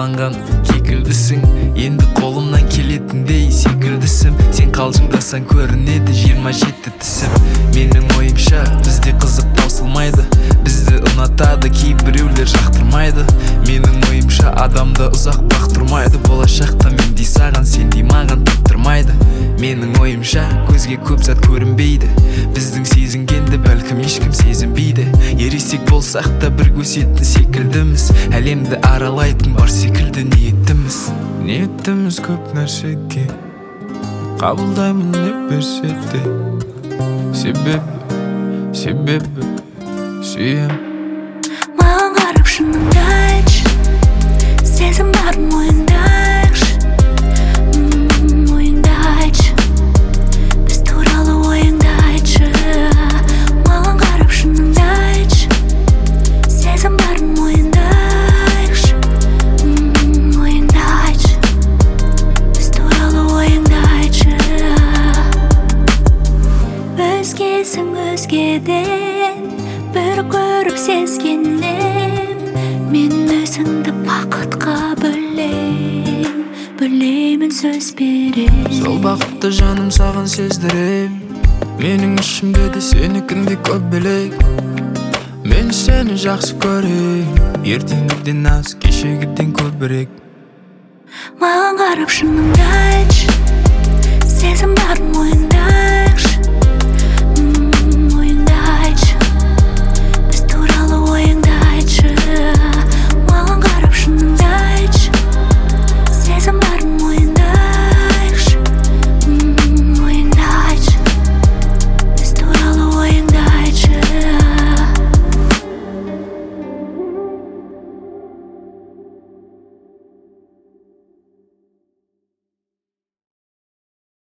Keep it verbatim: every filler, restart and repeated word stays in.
қаланған кекілдісің, енді қолымнан келетіндей секілдісім. Сен қалжыңдасаң көрінеді жиырма жеті тісім. Менің ойымша бізде қызық таусылмайды, бізді ұнатады кейбіреулер жақтырмайды. Менің ойымша адамды ұзақ бақтырмайды, болашақта мендей саған сендей маған таптырмайды. Менің ойымша көзге көп зат көрінбейді, біздің сезінгенді бәлкім ешкім сезінбейді. Ересек болсақ та бір көсетін секілдіміз, әлемді аралайтын бар секілді ниеттіміз. Ниеттіміз көп нәрсеге, қабылдаймын не берсе де. Себебі, себебі сүйем. Маған қарап шыныңды айтшы, сезім бар мойындайықшы. Ойыңды айтшы, біз туралы ойыңды айтшы. Маған қарап шыныңды айтшы, сезім бар мойындайықшы. Ойыңды айтшы, біз туралы ойыңды айтшы. Өзгесің өзгеден бір көріп сезгеннен, мен өзіңді бақытқа бөлейм, бөлеймін сөз берем. Сол бақытты жаным саған сездірем, менің ішімде де сенікіндей көп бөлек. Мен сені жақсы көрем, ертеңгіден аз, кешегіден көбірек. Маған қарап шыныңды айтшы, сезім бар мойында.